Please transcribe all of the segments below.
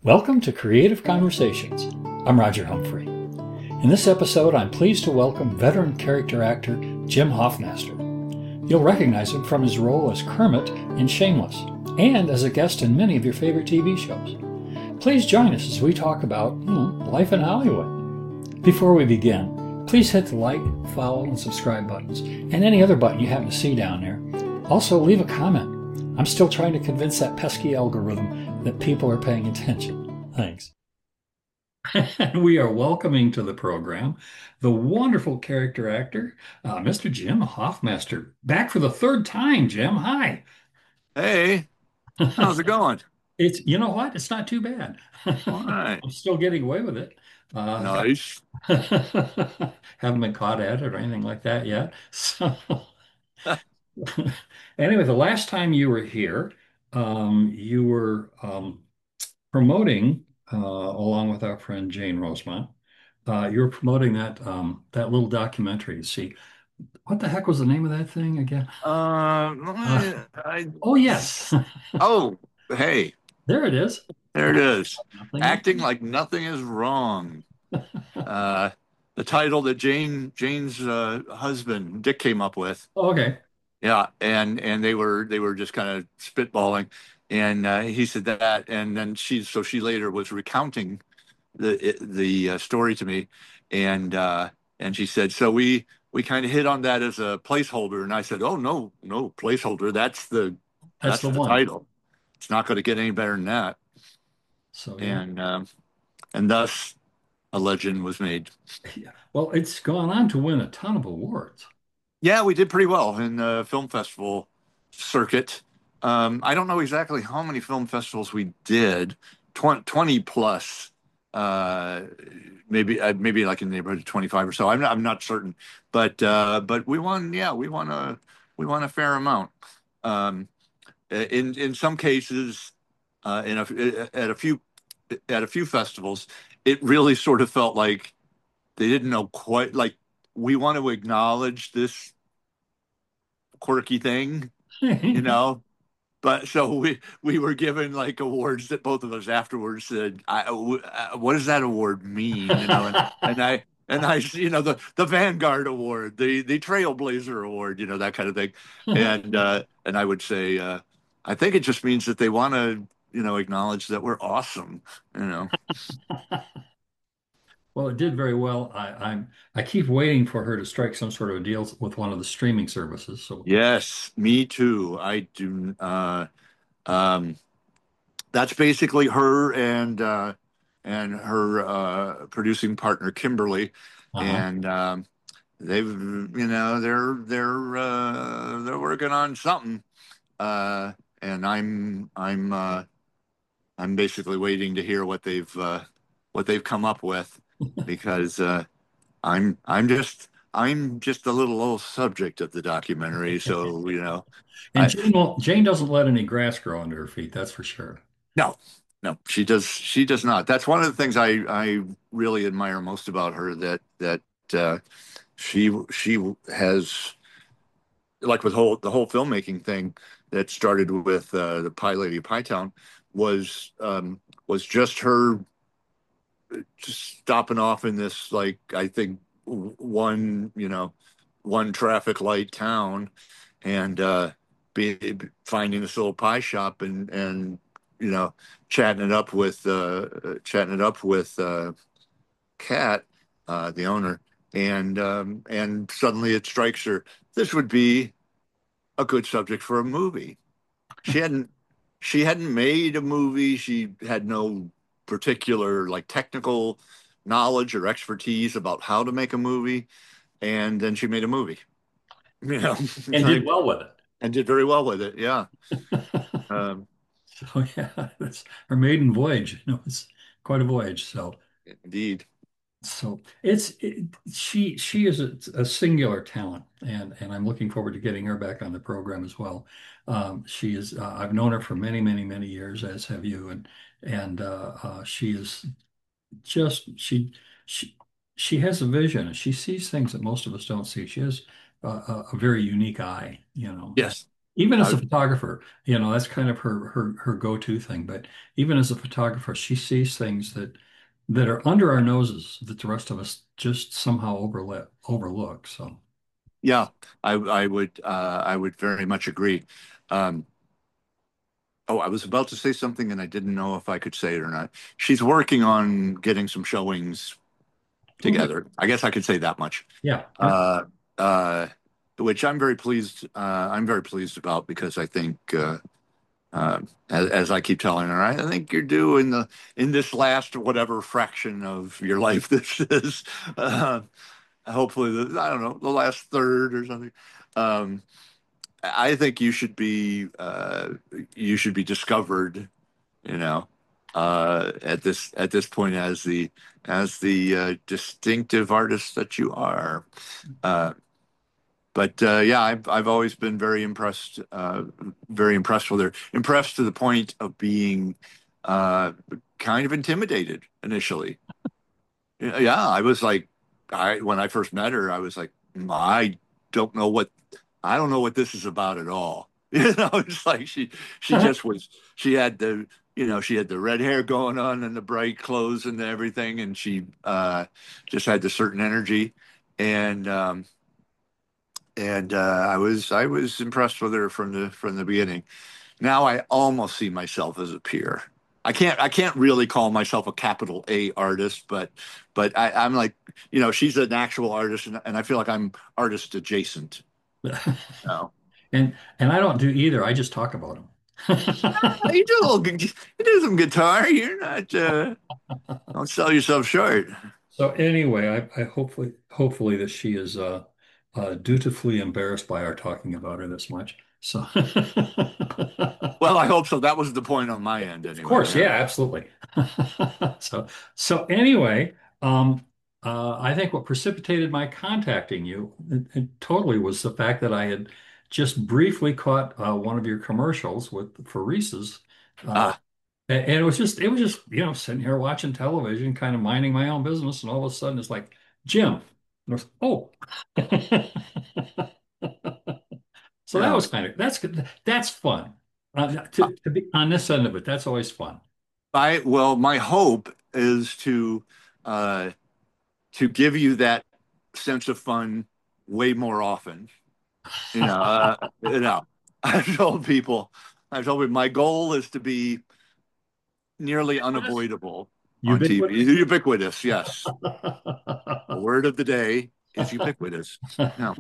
Welcome to Creative Conversations. I'm Roger Humphrey. In this episode, I'm pleased to welcome veteran character actor Jim Hoffmaster. You'll recognize him from his role as Kermit in Shameless and as a guest in many of your favorite TV shows. Please join us as we talk about life in Hollywood. Before we begin, please hit the like, follow, and subscribe buttons and any other button you happen to see down there. Also, leave a comment. I'm still trying to convince that pesky algorithm that people are paying attention. Thanks. And we are welcoming to the program the wonderful character actor, Mr. Jim Hoffmaster. Back for the third time, Jim. Hi. Hey, how's it going? You know what? It's not too bad. All right. I'm still getting away with it. Got Nice. haven't been caught at it or anything like that yet. So anyway, the last time you were here, you were promoting, along with our friend Jane Rosemont, you were promoting that little documentary. See, what the heck was the name of that thing again? Uh, I, oh yes, oh, hey, there it is. there it is. Nothing is. Acting like nothing is wrong. Uh, the title that Jane's husband Dick came up with. Okay. Yeah, and they were just kind of spitballing, and he said that, and then she later was recounting the story to me, and she said, so we kind of hit on that as a placeholder, and I said, oh no placeholder, That's that's the the one. title. It's not going to get any better than that, So yeah. and thus a legend was made. Yeah. Well, it's gone on to win a ton of awards. Yeah, we did pretty well in the film festival circuit. I don't know exactly how many film festivals we did, 20 plus, uh, maybe like in the neighborhood of 25 or so. I'm not certain, but we won. Yeah, we won a fair amount. Um, in some cases, in at a few festivals, it really sort of felt like they didn't know quite like we want to acknowledge this quirky thing, you know. But so we were given like awards that both of us afterwards said, "What does that award mean?" You know, and I, the Vanguard Award, the Trailblazer Award, that kind of thing, and I would say, I think it just means that they want to, acknowledge that we're awesome, you know. Well, it did very well. I keep waiting for her to strike some sort of a deal with one of the streaming services. So Yes, me too. I do. Um, that's basically her and her producing partner Kimberly, uh-huh. and they're working on something, and I'm basically waiting to hear what they've come up with because I'm just a little old subject of the documentary, so And I Jane doesn't let any grass grow under her feet, that's for sure. no, no, she does not. That's one of the things I really admire most about her, that uh, she has, like with the whole filmmaking thing that started with the Pie Lady of Pie Town was just her just stopping off in this, like, I think one traffic light town, and finding this little pie shop, and you know chatting it up with Kat, the owner, and suddenly it strikes her this would be a good subject for a movie. She hadn't she hadn't made a movie. She had no particular like technical knowledge or expertise about how to make a movie, and then she made a movie. You know, And did well with and did very well with it. Yeah. it. Um, So yeah, that's her maiden voyage. It's quite a voyage. Indeed. So she is a singular talent, and I'm looking forward to getting her back on the program as well. She is I've known her for many many many years, as have you, and she is just she she has a vision, and she sees things that most of us don't see. She has a very unique eye. Yes. even as I, a photographer, that's kind of her go-to thing. But even as a photographer, she sees things that are under our noses that the rest of us just somehow overlook. So yeah, I would very much agree. Um, oh, I was about to say something and I didn't know if I could say it or not. She's working on getting some showings oh, good. together. I guess I could say that much. Yeah, yeah. Uh, uh, which I'm very pleased. I'm very pleased about because I think, as I keep telling her, I think you're due in this last whatever fraction of your life this is. Uh, hopefully, I don't know, the last third or something. Um, I think you should be discovered, you know, at this point as the distinctive artist that you are. Uh, but yeah, I've always been very impressed with her. Impressed to the point of being uh, kind of intimidated initially. Yeah, I was like, I when I first met her, I was like, I don't know what I don't know what this is about at all. It's like she just was. She had she had the red hair going on and the bright clothes and everything, and she just had the certain energy, and I was impressed with her from the beginning. Now I almost see myself as a peer. I can't really call myself a capital A artist, but I'm like, she's an actual artist, and I feel like I'm artist adjacent. You And I don't do either. I just talk about them. You do a little, you do some guitar. You're not, don't sell yourself short. So anyway, I hopefully that she is dutifully embarrassed by our talking about her this much. So Well, I hope so. That was the point on my end, of anyway. course, Yeah. yeah, absolutely. So so anyway, I think what precipitated my contacting you it totally was the fact that I had just briefly caught one of your commercials for Reese's. Uh, Ah, and it was just, sitting here watching television, kind of minding my own business, and all of a sudden it's like, Jim. And I was, oh. So that yeah. was that's good. That's fun. To be on this end of it, that's always fun. Well, my hope is uh, to give you that sense of fun way more often. You know, I've told people, I've told people my goal is to be nearly Ubiquitous? unavoidable on TV. Ubiquitous? Ubiquitous, yes. The word of the day is ubiquitous. No,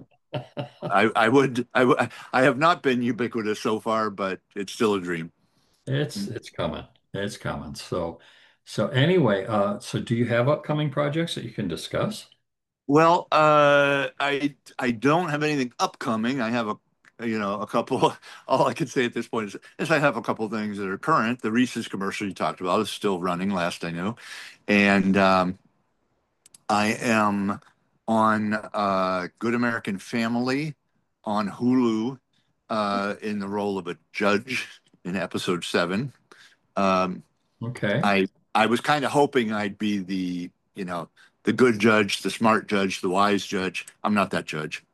I have not been ubiquitous so far, but it's still a dream. It's coming. It's coming. So anyway, so do you have upcoming projects that you can discuss? Well, I don't have anything upcoming. I have a couple. All I can say at this point is I have a couple things that are current. The Reese's commercial you talked about is still running, last I knew, and I am on Good American Family on Hulu in the role of a judge in episode 7. Um, Okay. I I was kind of hoping I'd be the good judge, the smart judge, the wise judge. I'm not that judge.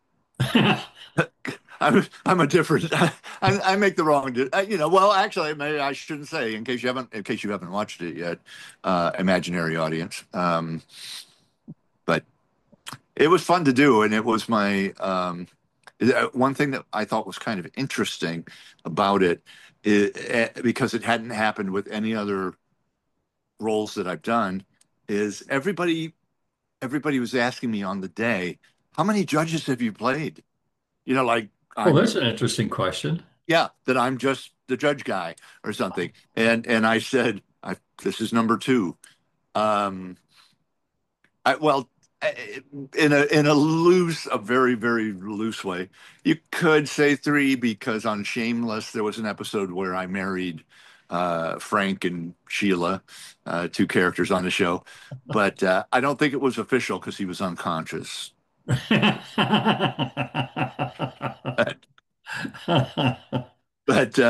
I'm a different. I make the wrong. Well, actually, maybe I shouldn't say in case you haven't watched it yet, imaginary audience. But it was fun to do, and it was my one thing that I thought was kind of interesting about it, because it hadn't happened with any other roles that I've done, is everybody was asking me on the day, how many judges have you played? Like Well, that's I'm an interesting question. yeah, that I'm just the judge guy or something. And I said, this is number 2. Um, well, in a very very loose way, you could say 3 because on Shameless there was an episode where I married Frank and Sheila, 2 characters on the show, but I don't think it was official because he was unconscious. But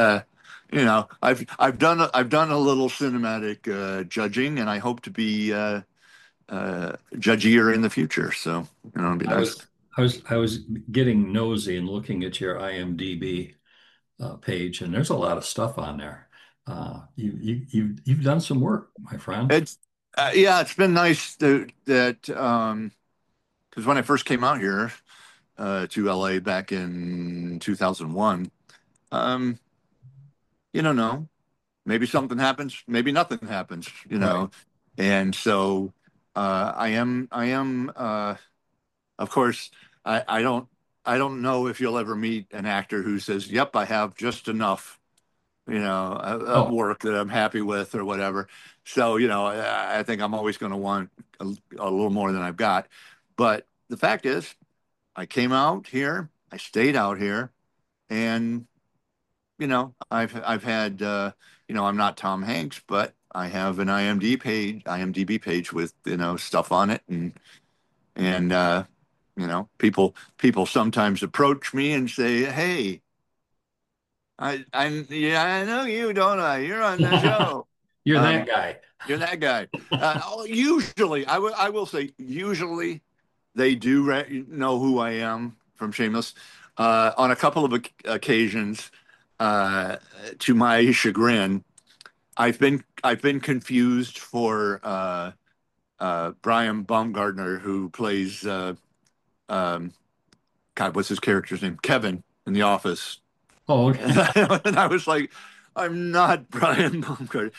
I've done a little cinematic judging, and I hope to be judgier in the future. So it'd be I nice. was I was getting nosy and looking at your IMDb. page, and there's a lot of stuff on there. You've done some work, my friend. It's yeah, it's been nice that because when I first came out here to LA back in 2001, um, you don't know, maybe something happens, maybe nothing happens, Right. and so I am of course I don't know if you'll ever meet an actor who says, "Yep, I have just enough." Of Oh, work that I'm happy with or whatever. So, I think I'm always going to want a little more than I've got. But the fact is, I came out here, I stayed out here, and I've had I'm not Tom Hanks, but I have an IMDb page with stuff on it, and people sometimes approach me and say, "Hey, yeah, I know you, don't I? You're on the show." you're that Um, guy. you're that guy. Usually, I will say, usually they do know who I am from Shameless. On a couple of occasions, uh, to my chagrin, I've been confused for Brian Baumgartner, who plays um, God, what's his character's name? Kevin in The Office. Oh, okay. And I was like, I'm not Brian Baumgartner.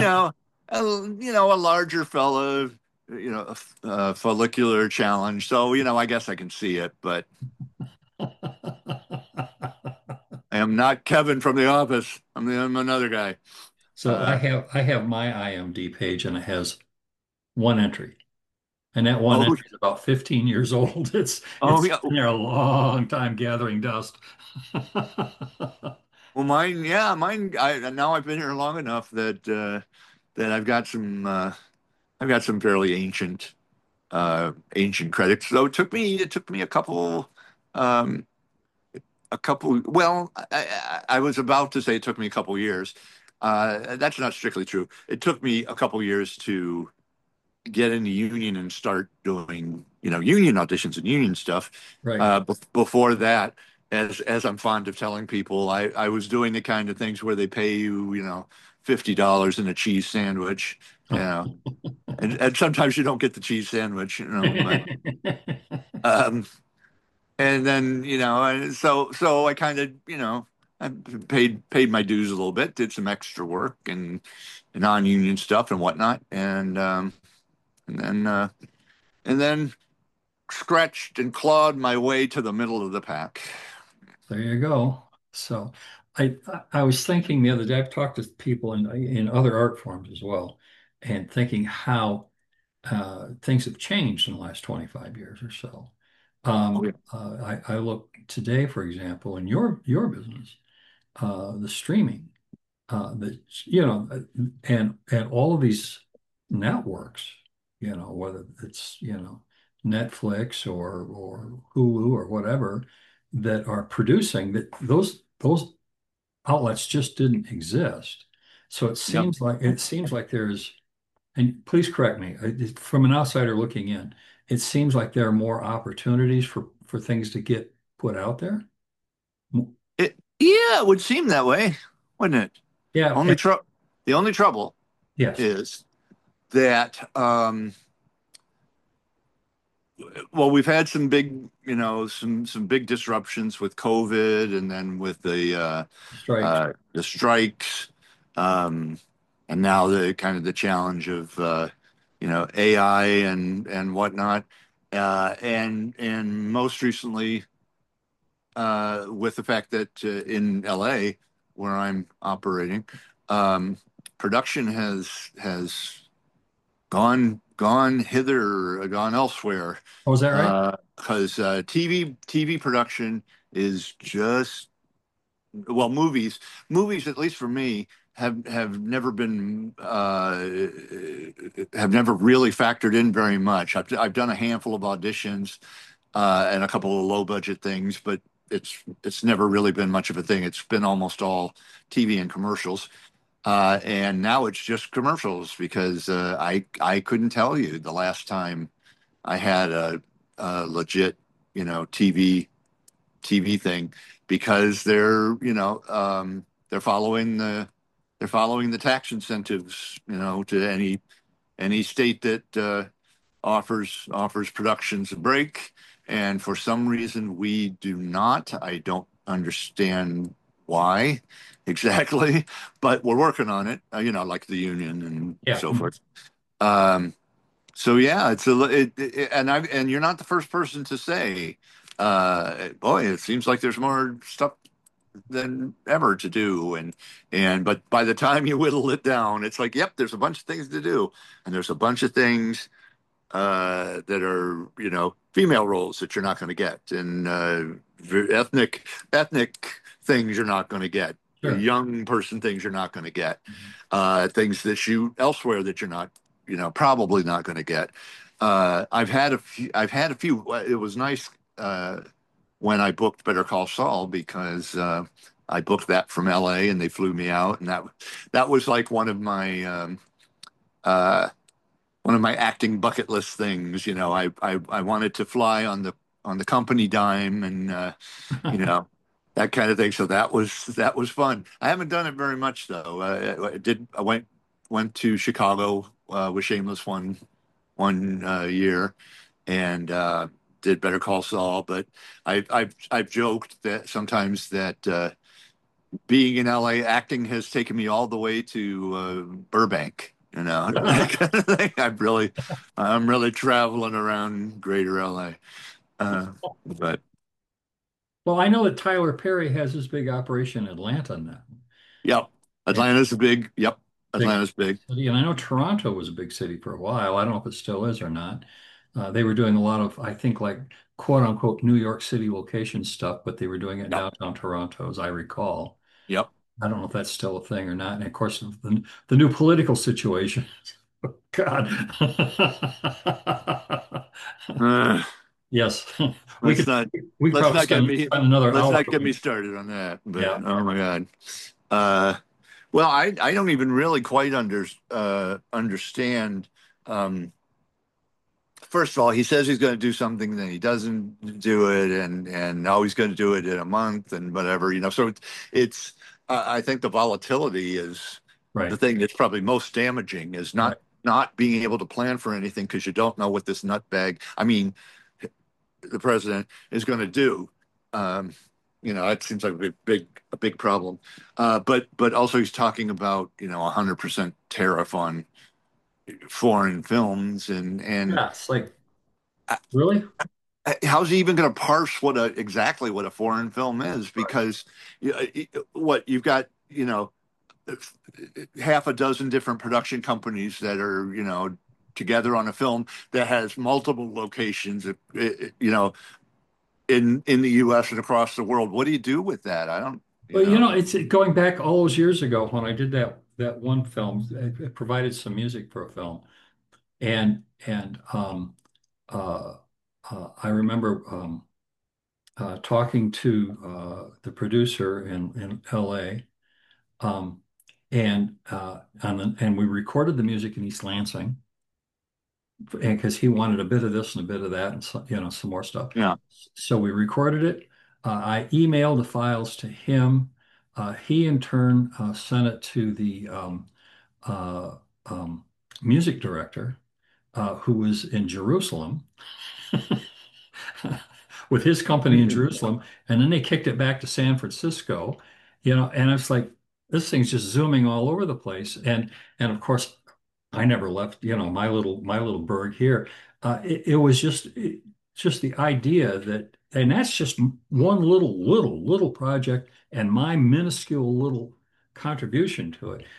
A larger fella, a follicular challenge. So, I guess I can see it, but I am not Kevin from The Office. I'm another guy. So Uh, I have my IMD page, and it has one entry. And that one oh, entry is about 15 years old. oh, It's yeah. been there a long time gathering dust. Well, mine. Now I've been here long enough that I've got some fairly ancient credits. So it took me um, a couple. Well, I was about to say it took me a couple years. That's not strictly true. It took me a couple years to get in the union and start doing, union auditions and union stuff. Right. Before that, as I'm fond of telling people, I was doing the kind of things where they pay you, $50 in a cheese sandwich, you know, and sometimes you don't get the cheese sandwich, but um, and then so I kind of I paid my dues a little bit, did some extra work and non-union stuff and whatnot, and then uh, and then scratched and clawed my way to the middle of the pack. There you go. So I was thinking the other day, I've talked to people in other art forms as well, and thinking how things have changed in the last 25 years or so. Oh, yeah. I look today, for example, in your business, the streaming, that and all of these networks, whether it's Netflix or Hulu or whatever, that are producing that those outlets just didn't exist. So Yep. it seems like there's, and please correct me, from an outsider looking in, it seems like there are more opportunities for things to get put out there. Yeah, it would seem that way, wouldn't it? Yeah. Only tr The only trouble Yes. is that well, we've had some big, some big disruptions with COVID, and then with Strikes. the strikes, um, and now the kind of the challenge of AI and whatnot, and most recently with the fact that in LA, where I'm operating, um, production has gone hither, gone elsewhere, Oh, is that right? because TV production is just, well, movies, at least for me, have never been have never really factored in very much. I've done a handful of auditions and a couple of low budget things, but it's never really been much of a thing. It's been almost all TV and commercials. And now it's just commercials because I couldn't tell you the last time I had a legit, TV. TV thing because they're following the tax incentives, to any state that offers productions a break. And for some reason, we do not. I don't understand why exactly, but we're working on it, like the union and Yeah. so forth. Um, so yeah, and you're not the first person to say, boy, it seems like there's more stuff than ever to do. But by the time you whittle it down, it's like, yep, there's a bunch of things to do, and there's a bunch of things that are female roles that you're not going to get, and ethnic things you're not going to get, Sure. young person things you're not going to get, things that shoot elsewhere that you're not probably not going to get. I've had a few. It was nice when I booked Better Call Saul because I booked that from LA and they flew me out, and that was like uh, one of my acting bucket list things. I wanted to fly on the company dime, and you know that kind of thing. So that was fun. I haven't done it very much though. I went to Chicago with Shameless one year, and did Better Call Saul. But I've joked that sometimes that being in LA, acting has taken me all the way to Burbank. That kind of thing. I'm really traveling around Greater LA. But Well, I know that Tyler Perry has his big operation in Atlanta now. yep, And Atlanta's a big. Yep, big Atlanta's big. city. And I know Toronto was a big city for a while. I don't know if it still is or not. They were doing a lot of, I think, like quote unquote New York City location stuff, but they were doing it in Yep, downtown Toronto, as I recall. yep. I don't know if that's still a thing or not. And of course, the new political situation. God. Uh, Yes. We let's could not we could let's probably not get me spend another let's hour not get on me it. started on that. But Yeah. oh my God. Uh, well, I don't even really quite understand. Um, First of all, he says he's going to do something, then he doesn't do it, and now he's going to do it in a month and whatever. So it's I think the volatility is the Right. thing that's probably most damaging is Right. not being able to plan for anything because you don't know what this nutbag, I mean, the president is going to do. Um, it seems like a big problem. But also he's talking about 100% tariff on foreign films and Yeah. It's like, really? how's he even going to parse exactly what a foreign film is? Right. Because what you've got, half a dozen different production companies that are, together on a film that has multiple locations, in the U.S. and across the world. What do you do with that? I don't, Well, it's going back all those years ago when I did that one film. It provided some music for a film, and uh, I remember talking to the producer in L.A. And we recorded the music in East Lansing, and because he wanted a bit of this and a bit of that, and some more stuff. yeah, So we recorded it. I emailed the files to him. He in turn sent it to the uh, um, music director, who was in Jerusalem with his company in Jerusalem, and then they kicked it back to San Francisco. And it's like this thing's just zooming all over the place, and of course I never left, my little burg here. It was just the idea that, and that's just one little project and my minuscule little contribution to it.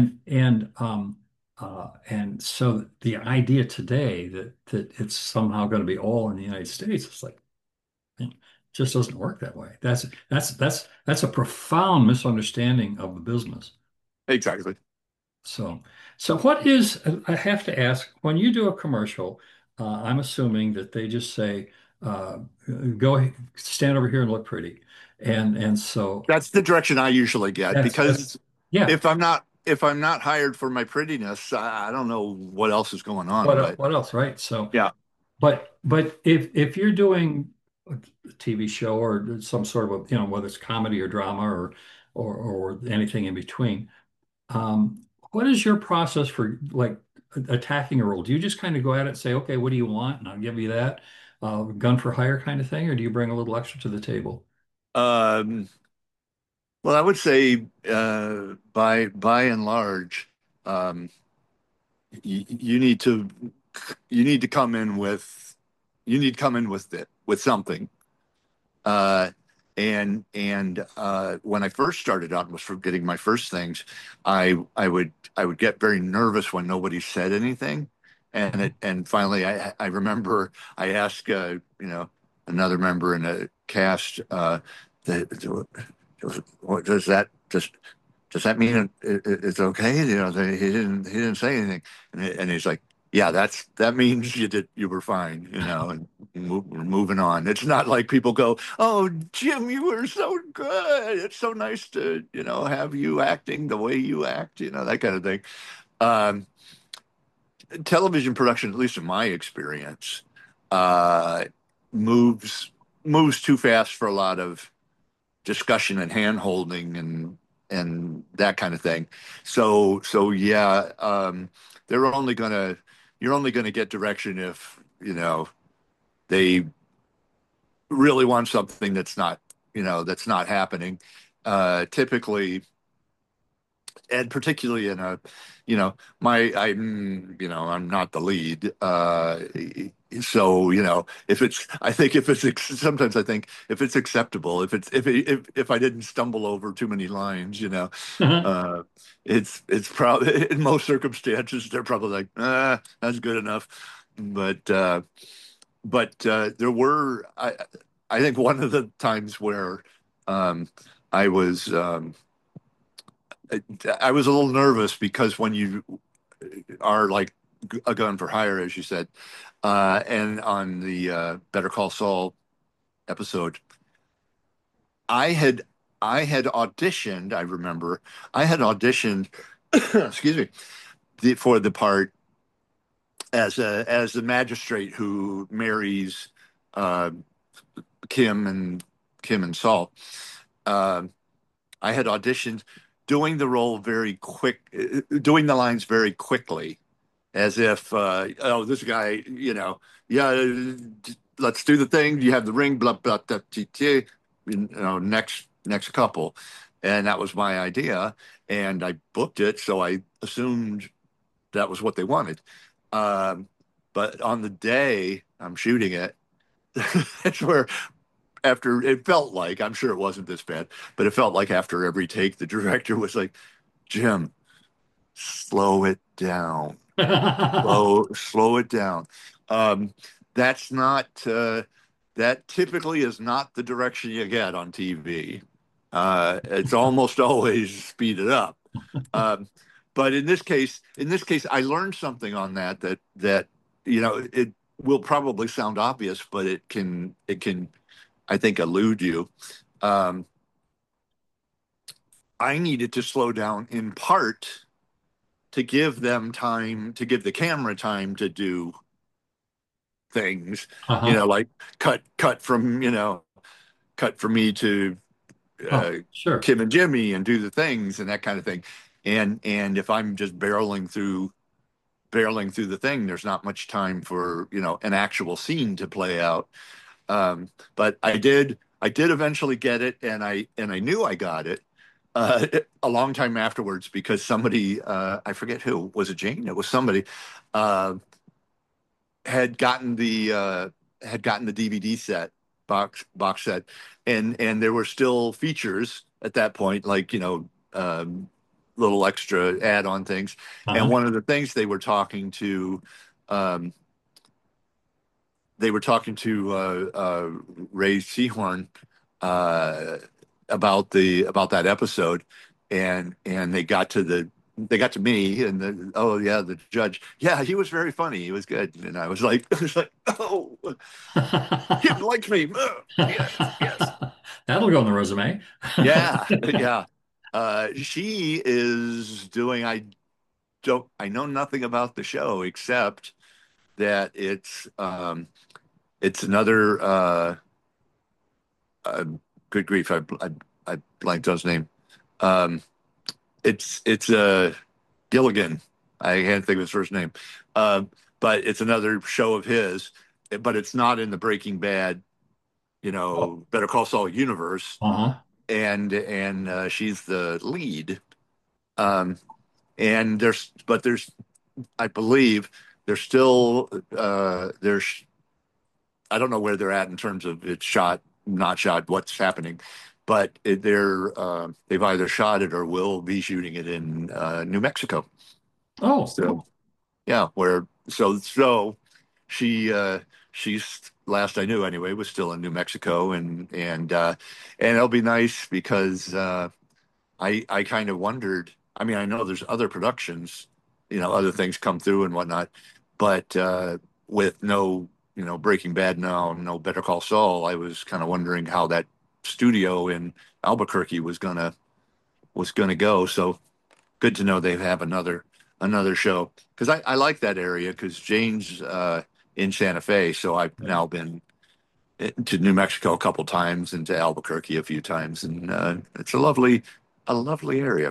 And so the idea today that it's somehow going to be all in the United States, it's like, it just doesn't work that way. That's a profound misunderstanding of the business. exactly. So, so what is, I have to ask, when you do a commercial, I'm assuming that they just say, uh, go stand over here and look pretty. And so That's the direction I usually get that's, because yeah. if I'm not hired for my prettiness, I don't know what else is going on. But What else, right? So, yeah, but if you're doing a TV show or some sort of, whether it's comedy or drama or anything in between. What is your process for like attacking a role? Do you just kind of go at it and say, okay, what do you want? And I'll give you that, gun for hire kind of thing, or do you bring a little extra to the table? Um, well, I would say by and large, um, you need to come in with with something. Uh, and when I first started out and was for getting my first things, I would get very nervous when nobody said anything, and finally I remember I asked another member in the cast the, what does that mean it's okay? He didn't say anything, and he's like, yeah, that means you were fine, and we're moving on. It's not like people go, oh, Jim, you were so good. It's so nice to have you acting the way you act, that kind of thing. Um, Television production, at least in my experience, uh, moves moves too fast for a lot of discussion and hand holding and that kind of thing. So yeah, they're only gonna you're only gonna get direction if they really want something that's not happening. Typically, and particularly in a I'm not the lead, so if it's I think if it's sometimes I think if it's acceptable, if I didn't stumble over too many lines, uh it's probably in most circumstances they're probably like, that's good enough. But there were I think one of the times where um I was I was a little nervous because when you are like a gun for hire, as you said, and on the Better Call Saul episode, I had I had auditioned. I remember I had auditioned, excuse me, for the part as the magistrate who marries uh, Kim and Kim and Saul. Uh, I had auditioned doing the role very quick, doing the lines very quickly, as if, oh, this guy, yeah, let's do the thing. You have the ring, blah blah blah, next couple, and that was my idea, and I booked it, so I assumed that was what they wanted. Um, but on the day I'm shooting it, that's where after it felt like I'm sure it wasn't this bad, but it felt like after every take, the director was like, Jim, slow it down. Slow it down. Um, that's not that typically is not the direction you get on TV. It's almost always speeded up. Um, but in this case, I learned something on that it will probably sound obvious, but it can I think elude you. Um, I needed to slow down in part to give them time to give the camera time to do things, Uh-huh. like cut from me to Oh, uh, sure. Kim and Jimmy and do the things and that kind of thing. And if I'm just barreling through the thing, there's not much time for, an actual scene to play out. But I did eventually get it, and I knew I got it a long time afterwards because somebody, I forget who, was it Jane? It was somebody, uh, had gotten the DVD set box set, and there were still features at that point, like little extra add-on things. And Uh-huh. one of the things um, they were talking to Ray Seahorn uh, about that episode, and they got to me, and oh yeah, the judge, yeah, he was very funny, he was good, and I was like, oh, Kim likes me. Yes, yes, That'll go on the resume. yeah, yeah. She is doing. I know nothing about the show except that it's another. uh, good grief, I blanked on his name. Um, it's Gilligan. I can't think of his first name. Um, but it's another show of his, but it's not in the Breaking Bad, Oh, Better Call Saul universe. uh-huh. And she's the lead. Um, and there's I believe there's still there's I don't know where they're at in terms of it's shot, not shot, what's happening, but they've either shot it or will be shooting it in New Mexico. Oh, So yeah, where she's last I knew anyway was still in New Mexico, and it'll be nice because I kind of wondered. I mean, I know there's other productions, other things come through and whatnot, but with no, Breaking Bad now, no Better Call Saul, I was kind of wondering how that studio in Albuquerque was gonna go. So good to know they have another show because I like that area because Jane's in Santa Fe, so I've okay. now been to New Mexico a couple times and to Albuquerque a few times, and it's a lovely area.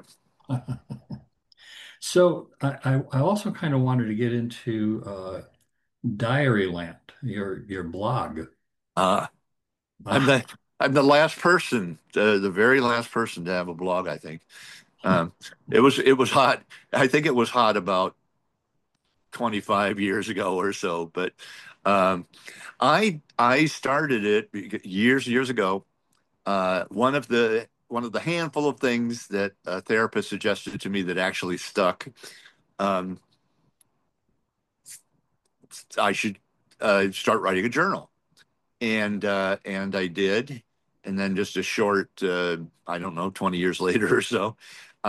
So I also kind of wanted to get into Diaryland, your blog. Uh, I'm Ah, the I'm the last person, the very last person to have a blog, I think. Um, it was hot. I think it was hot about 25 years ago or so, but um, I started it years ago. One of the handful of things that a therapist suggested to me that actually stuck. Um, I should start writing a journal, and I did, and then just a short, I don't know, 20 years later or so,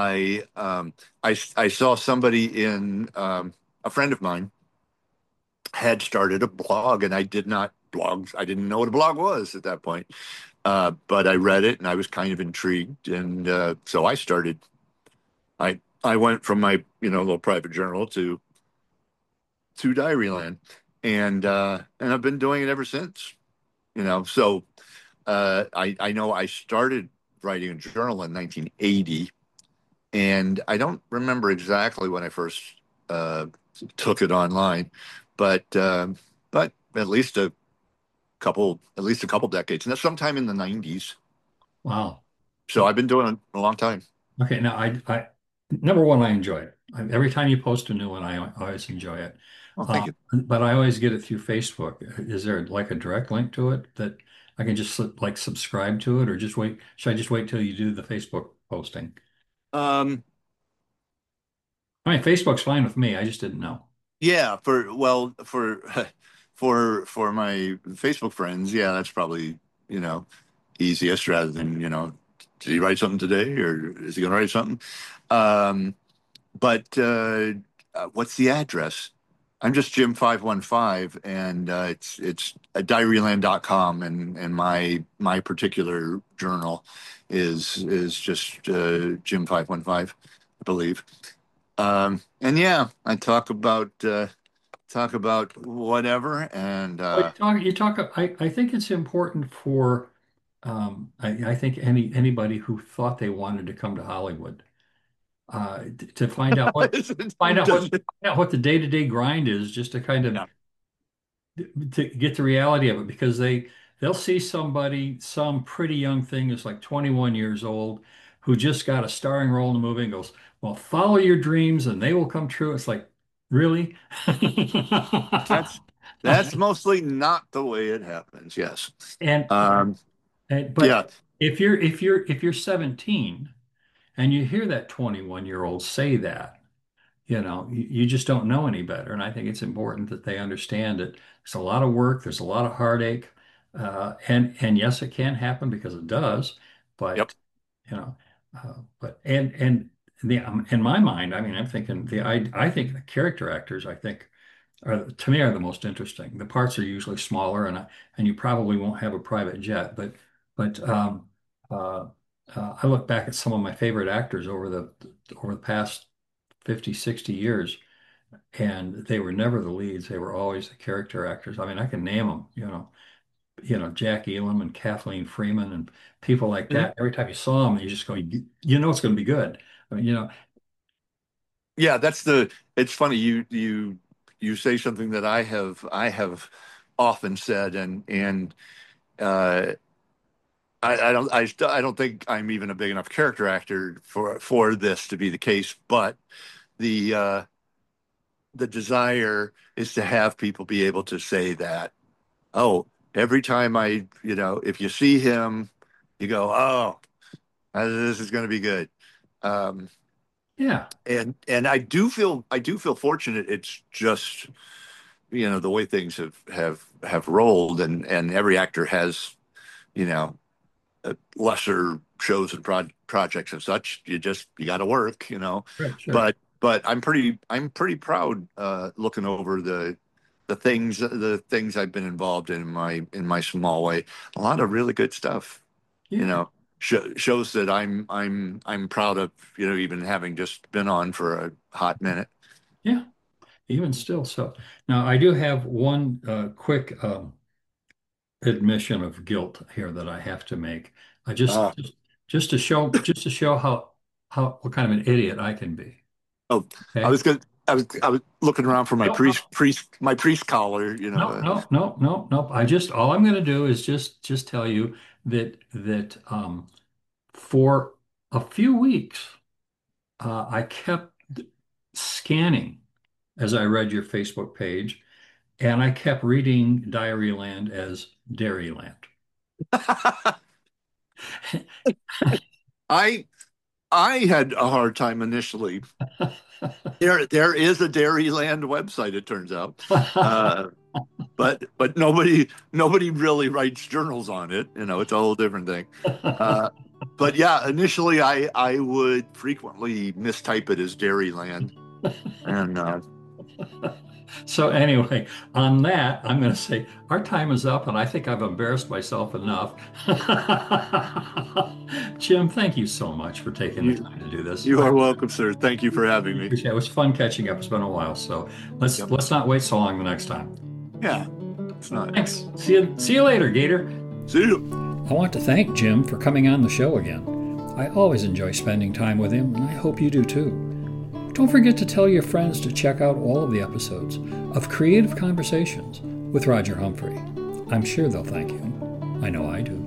I saw somebody in a friend of mine had started a blog, and I did not blog. I didn't know what a blog was at that point, but I read it and I was kind of intrigued, and so I started. I went from my little private journal to Diaryland, and I've been doing it ever since. So I know I started writing a journal in 1980, and I don't remember exactly when I first uh, took it online, but at least a couple decades, and that's sometime in the 90s. wow. So I've been doing it a long time. Okay, now number one, I enjoy it. Every time you post a new one, I always enjoy it. Oh, Uh, thank you. but I always get it through Facebook. Is there like a direct link to it that I can just like subscribe to it, or just wait? Should I just wait till you do the Facebook posting? Um, I mean, Facebook's fine with me. I just didn't know. yeah, for my Facebook friends, yeah, that's probably you know easiest rather than did he write something today or is he going to write something? Um, but what's the address? I'm just Jim515, and it's at diaryland.com, and my particular journal is just Jim515, I believe. And yeah, I talk about whatever, and Well, you talk. I think it's important for, I think anybody who thought they wanted to come to Hollywood, to find out what, find out what, does it? find out what the day-to-day grind is, just to kind of Yeah. to get the reality of it, because they'll see somebody, some pretty young thing who's like 21 years old, who just got a starring role in the movie and goes, well, follow your dreams and they will come true. It's like, really? That's that's mostly not the way it happens. Yes. And, Um, but yeah. if you're 17 and you hear that 21-year-old say that, you just don't know any better. And I think it's important that they understand that there's a lot of work, there's a lot of heartache, and yes, it can happen because it does. Yep. But but and in my mind, I mean, I'm thinking I think the character actors, I think, are to me are the most interesting. The parts are usually smaller, and you probably won't have a private jet, but uh, I look back at some of my favorite actors over the past 50, 60 years, and they were never the leads. They were always the character actors. I mean, I can name them. Jack Elam and Kathleen Freeman and people like Mhm. that. Every time you saw them, you just go, you know it's going to be good. I mean, Yeah, it's funny you say something that I have often said, and uh I don't think I'm even a big enough character actor for this to be the case, but the uh the desire is to have people be able to say that, oh, every time if you see him, you go, oh, this is going to be good. Um, yeah, and I do feel fortunate. It's just, the way things have rolled, and every actor has, you know, lesser shows and projects and such. You got to work, right, sure. but I'm pretty proud, looking over the things I've been involved in my small way. A lot of really good stuff, you Yeah, know, shows that I'm proud of, even having just been on for a hot minute. yeah, even still. So now I do have one quick admission of guilt here that I have to make. I Uh, just to show how what kind of an idiot I can be. oh, I Okay. was good. I was looking around for my No, no, priest collar, no, no, no, no, no. All I'm going to do is just tell you that for a few weeks I kept scanning as I read your Facebook page, and I kept reading Diaryland as Dairyland. I I had a hard time initially. There is a Dairyland website, it turns out. Uh, but nobody really writes journals on it. It's a whole different thing. Uh, but yeah, initially I would frequently mistype it as Dairyland, and So anyway, on that, I'm going to say our time is up, and I think I've embarrassed myself enough. Jim, thank you so much for taking the you time to do this. you I are welcome, sir. Thank you for having really me. appreciate it. It was fun catching up. It's been a while, so let's Yep. let's not wait so long the next time. Yeah, it's not. Thanks. See you later, Gator. See you. I want to thank Jim for coming on the show again. I always enjoy spending time with him, and I hope you do too. Don't forget to tell your friends to check out all of the episodes of Creative Conversations with Roger Humphrey. I'm sure they'll thank you. I know I do.